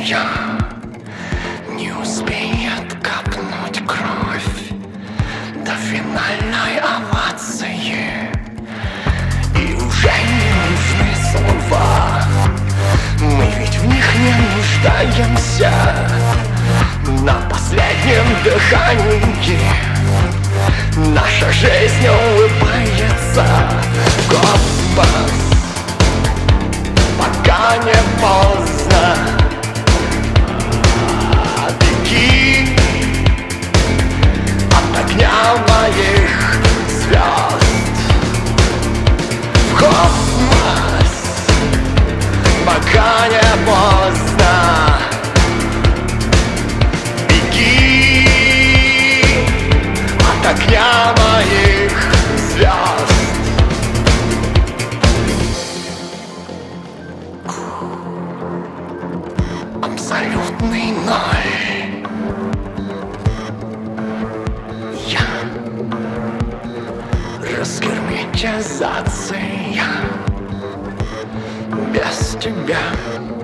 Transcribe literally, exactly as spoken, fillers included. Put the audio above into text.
Вселенная не успеет капнуть кровь до финальной овации, и уже не нужны слова. Мы ведь в них не нуждаемся. На последнем дыхании наша жизнь улыбается. Космос, пока не поздно, беги от огня моих звезд. В космос, пока не поздно, беги от огня моих звезд. Абсолютный ноль. Я разгерметизация без тебя.